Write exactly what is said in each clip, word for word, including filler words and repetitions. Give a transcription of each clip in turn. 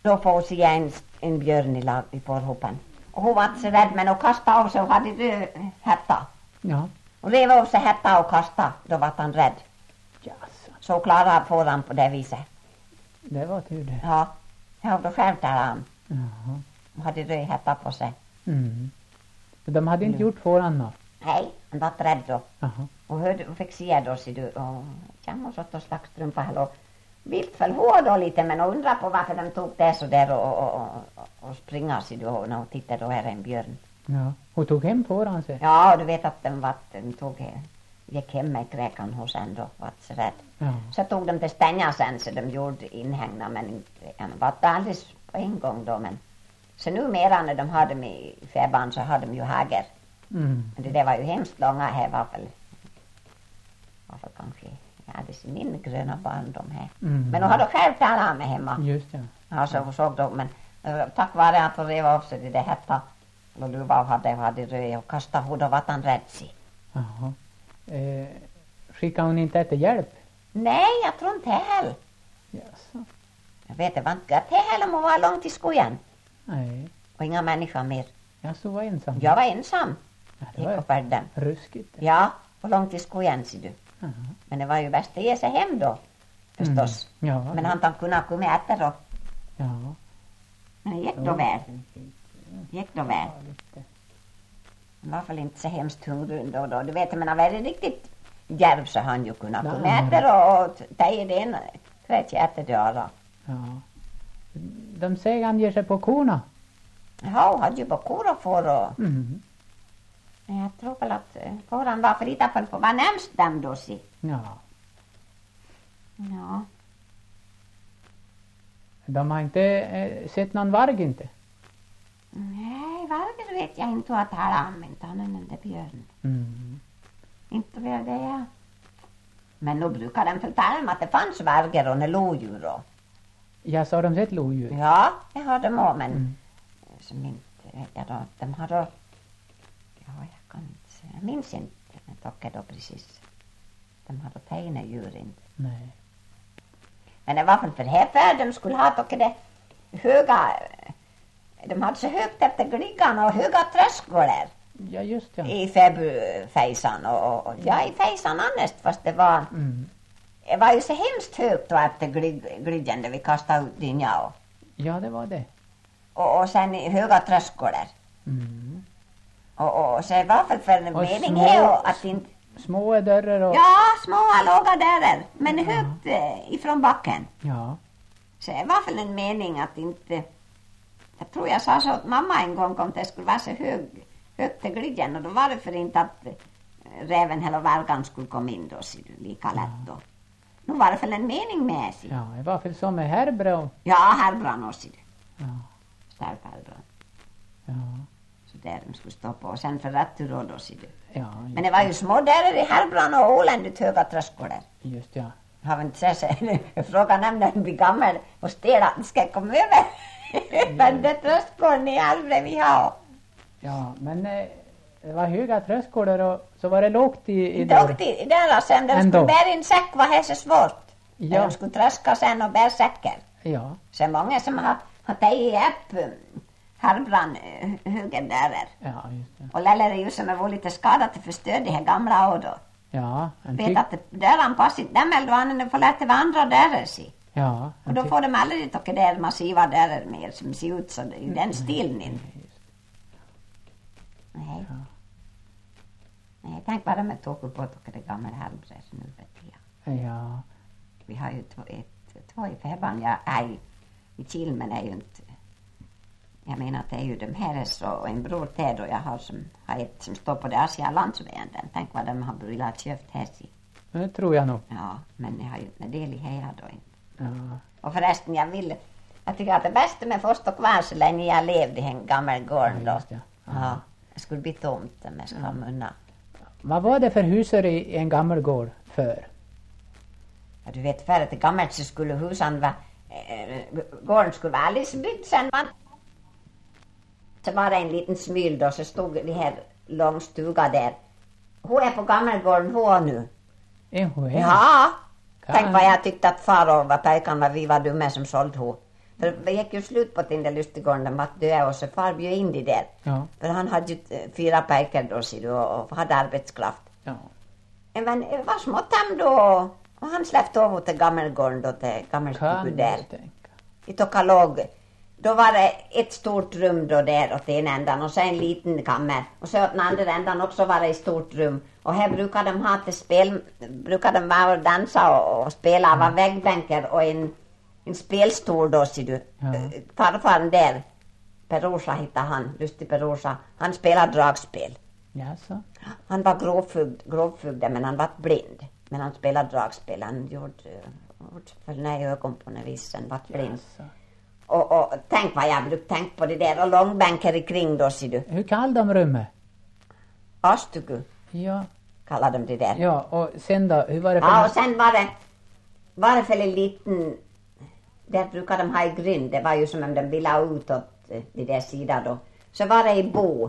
Då får hon se en, en björn i, lag, i förhoppen. Och hon var inte så rädd, men hon kastade av sig och hade röd hätta. Ja. Och rev av sig hätta och kastade, då var han rädd. Jaså. Så klarade får han på det viset. Det var tur det. Ja, jag då själv där han. Jaha. Hon hade röd hätta på sig. Mm. De hade inte gjort fåran då? Nej, han var rädd då. Jaha. Och hörde, och fick se då, sig du. Och jag måste ha slags strumpa här och vilt föll hår då lite, men undra på varför de tog det så där och, och, och, och springa sig då när hon tittade då här en björn. Ja, hon tog hem fåran sig. Ja, du vet att de, var, de tog, gick hem med kräkan hos en då, var så rädd. Ja. Så tog de till stänga sen så de gjorde inhängna, men inte, ja, var det alldeles på en gång då, men så numera när de hade dem i fäban så hade de ju häger. Mm. Men det där var ju hemskt långa här, var väl, var väl kanske, ja det är min gröna barn de här. Mm. Men hon hade själv talat med hemma. Just ja. Ja, så hon såg då, men uh, tack vare att hon rev av sig det där hetta, och luva och hade, hade röj och kastade hon, då var han rädd sig. Jaha. Eh, skickade hon inte efter hjälp? Nej, jag tror inte heller. Jaså. Jag vet, det var inte gött heller om hon var långt i skogen. Nej. Och inga människor mer. Jag så var ensam. Jag var ensam. Ja, det Gick var på färden. ruskigt. Ja, och långt i skogen, ser du. Jaha. Men det var ju bäst att ge sig hem då, förstås. Mm. Ja, Men han han kunde komma efter då. Ja. Men det gick då väl. Gick då väl. Han var väl inte så hemskt hungrig då då. Du vet, men han var riktigt djärv så han ju kunde komma Ja. efter och, och ta i det ena. Trätt efter det då. Ja. De säger han ger sig på korna. Ja, hade ju på kor och får och... Mm. Men jag tror väl att får han var för lite på var närmst dem då, si. Ja. Ja. De har inte eh, sett någon varg inte. Nej, varför vet jag inte att han har använt han den där björn. Mm. Inte väl det, ja. Men nu brukar de förtälja att det fanns vargar och lodjur och... Ja, så har de sett lodjur. Ja, det har de också, men... Mm. Som inte vet jag då, de har då... Ja, jag kan inte säga. Jag minns inte, men dock är då precis. De har då tegna djur inte. Nej. Men det var väl för här för de skulle ha dock det höga... De hade så högt efter gliggarna och höga trösklar Ja, just ja. i fäbufejsan och, och ja, i fejsan annars, fast det var... Mm. Det var ju så hemskt högt då efter glidjen där vi kastade ut din ja. Ja, det var det. Och, och sen i höga trösklar. Mm. Och, och så var väl för en Och mening små- här att inte... Små dörrar och... Ja, små låga dörrar, men högt eh, ifrån backen. Ja. Så det var väl en mening att inte... Jag tror jag sa så att mamma en gång om det skulle vara så hög, högt till glidjen, och då var det för inte att eh, räven eller vargan skulle komma in då, så lika lätt då. Nu var det väl en mening med sig. Ja, det var väl som med Herbro. Ja, Herbran också. Ja. Stark Herbran. Ja. Så där de skulle stå på. Och sen för rätt tur då, ser du. Ja, Men det var ju små dörrar i Herbran och oländigt höga trösklar. just ja. Har vi inte sett sig. Frågan när den blir gammal och stel att den ska komma över. Men det trösklarna i Herbran vi har. Ja, men eh, det var höga tröskor och så var det lågt i, i Dock i där sen de Ändå. skulle bära en säck var det så svårt. Ja. De skulle tröska sen och bära säckar. Ja. Så många som har, har tagit upp Herbran höga dörrar. Ja, just det. Och Lelle är ju som är lite skadad till förstörd de här gamla år då. Ja, en Vet tyck... att dörren passar inte dem eller då han får lära till vandra dörrar sig. Ja, Och en då tyck- får de aldrig tycka där massiva dörrar mer som ser ut så i den stilen inte. Nej. Ja. Nej, tänk bara med tåg på att det gamla Herbran nu vet jag. Ja. Vi har ju två, ett, två i Fäban. Jag är i, i Kilmen är ju inte... Jag menar att det är ju de här så, och en bror till och jag har som har ett som står på det Asia landsvägen. Tänk vad de har velat köpt här sig. Det tror jag nog. Ja, men jag har ju inte del i här då inte. Ja. Och förresten, jag vill... Jag tycker att det bästa med först och kvar så länge jag levde i en gammal gård då. Ja, just det. Ja. Ja. Det skulle bli tomt om jag skulle ha munna. Vad var det för husar i en gammal gård för? Ja, du vet, för att det gammalt så skulle husen vara... Äh, gården skulle vara alldeles byggd sen. Man, så var det en liten smyl då, så stod det här lång stuga där. Hon är på gammelgården hon nu. En hon? Ja. Kan- Tänk vad jag tyckte att far och vad pojkarna vi var dumma som sålde hon. För det gick ju slut på den där lustigården, de var döda och så far bjöd in de där. Ja. För han hade ju fyra pojkar då ser du, och hade arbetskraft. Ja. Men det var smått hem då och han släppte över till gammelgården då till gammelstugan där. I Tokalog. Då var det ett stort rum då där åt en ändan och så en liten kammare. Och så åt den andra ändan också var det ett stort rum. Och här brukade de ha till spel, brukade de vara och dansa och, och spela. Det var väggbänkar och en, en spelstol då ser du. Ja. Farfaren där, Perosa hittade han, lustig Perosa. Han spelade dragspel. Jaså? Han var grovfugd, grovfugd men han var blind. Men han spelade dragspel. Han gjorde, gjorde för den här ögon på något vis. Han var blind. Jaså. Och, och tänk vad jag brukade tänka på det där. Och långbänkar kring då ser du. Hur kallade de rummet? Astugu Ja. kallade de det där. Ja, och sen då? Hur var det för Ja, något? och sen var det, var det för en liten, där brukade de ha i grind. Det var ju som om de ville ut åt det där sidan då. Så var det i bo.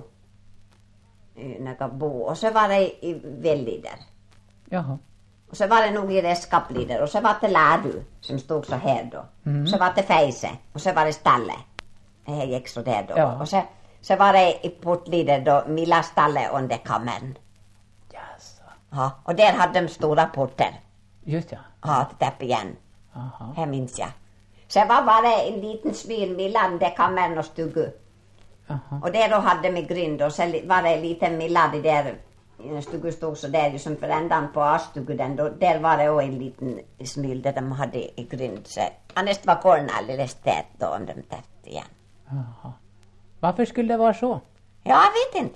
I några bo. Och så var det i vällider. Jaha. Och så var det nog i redskaplider. Och så var det lädu som stod så här då. Mm. Så var det fejse. Och så var det stalle. Det här gick så där då. Ja. Och så, så var det i portlider då Milla stalle under kammaren. Jaså. Ja, och där hade de stora porter. Just ja. Ja, till täpp igen. Aha. Här minns jag. Sen var bara en liten svin Milla under kammaren och stugu. Aha. Och där då hade de grind. Och sen var det en liten Milla det där. Stugu stod så där ju som för ändan på Astugu. Då, där var det också en liten smyl där de hade i grind. Så annars var korna alldeles tät då om de täppte igen. Aha. Varför skulle det vara så? Ja, jag vet inte.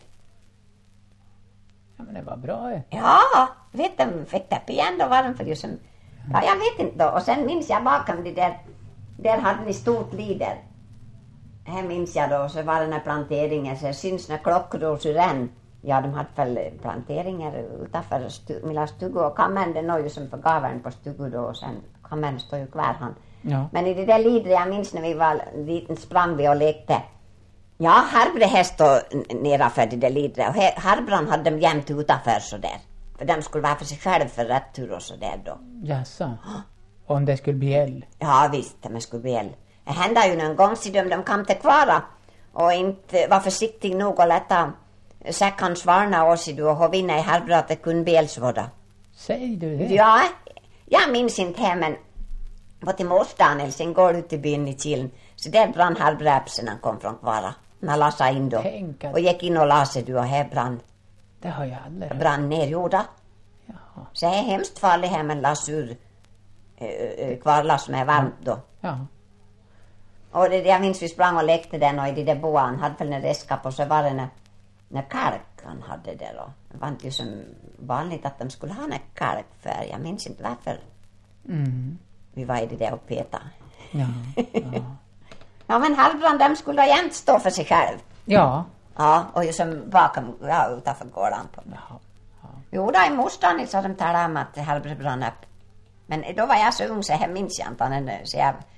Ja, men det var bra ju. Ja, vet de fick täppa igen då var de för ju som... Ja, jag vet inte då. Och sen minns jag bakom det där. Där hade ni stort lider. Här minns jag då. Så var det när planteringen. Så syns när klockor så ren. Ja, de hade väl planteringar utanför stu, mellan stugu och kammaren. Det är ju som för gavern på stugu då. Och sen kammaren står ju kvar han. Ja. Men i det där lider jag minns när vi var liten sprang vi och lekte. Ja, Harbre häst och nedanför det där lider. Och Harbran hade de jämt utanför så där. För de skulle vara för sig själv för rätt tur och så där då. Jaså. Om det skulle bli eld. Ja, visst, det skulle bli eld. Det hände ju någon gång så de, de kom till Kvara. Och inte var försiktig nog att lätta säckan svarna och så och hovinna i Harbra att det kunde bli eldsvåda. Säger du det? Ja, jag minns inte här men var till Morsdagen sen går ut i byn i Kilen. Så där brann Harbräpsen när han kom från Kvara. Han la sig in då. Tänk att- Och gick in och la sig du och här brann. Det har jag aldrig hört. Brann ner jorda. Jaha. Så det är hemskt farligt här med lass ur äh, kvarlass som är varmt då. Ja. Och det, jag minns vi sprang och lekte den och i det där boan hade väl en redskap och så var det när, när kalk han hade det då. Det var inte ju som vanligt att de skulle ha en kalkfärg. Jag minns inte varför Mm. vi var i det där och peta. Ja. Ja. Ja men Hallbrand de skulle jämt stå för sig själv. Ja. Ja, och ju som bakom, ja utanför gården på det. Ja. Ja. Jo, då i morsdagen så hade de talat om att Hallbrand brann upp. Men då var jag så ung så här minns jag inte. Så jag